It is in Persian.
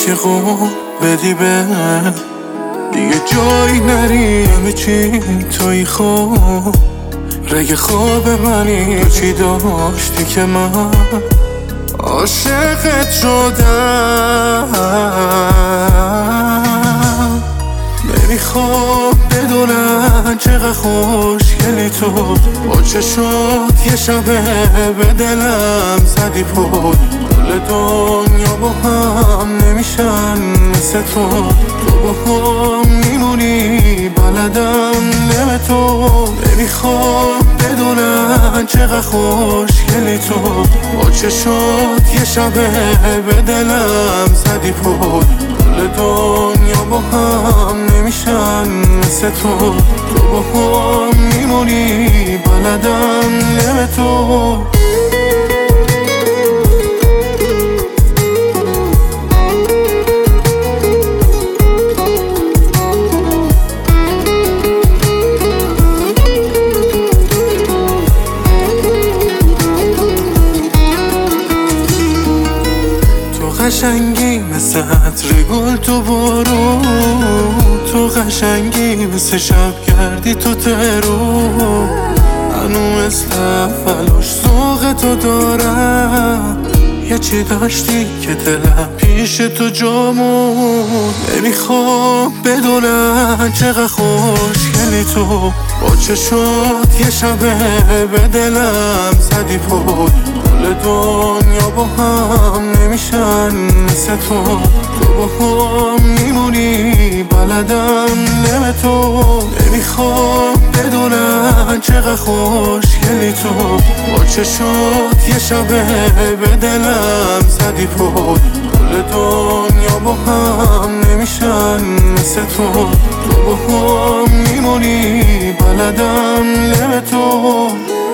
که قول بدی به دیگه جایی نری، همه چی توی خواب رگ خواب منی. تو چی داشتی که من عاشقت شدم؟ نمیخوام بدونم چقدر خوشگلی تو، با چشات یه شبه به دلم زدی پول. کل دنیا با هم نمیشن مثل تو با هم میمونی بلدم نم تو. نمیخوام بدونم چقدر خوشگلی تو، با چشات یه شبه به دلم زدی پول. کل دنیا با هم نمیشن مثل تو با هم میمونی بلدم نم تو. قشنگی مثل عطر گل تو بارون، تو قشنگی مثل شب کردی تو ترون. هنو مثل فلاش ذوق تو دارم، یه چی داشتی که دلم پیش تو جامون. نمیخوام بدونم چقدر خوشگلی تو، با چشات یه شبه به دلم زدی پول. کل دنیا با هم نمیشن مثل تو با هم میمونی بلدم نم تو. نمیخوام بدونم چقدر خوشگلی تو، با چشات یه شبه به دلم زدی پول. کل دنیا با هم نمیشن مثل تو با هم میمونی بلدم نم تو.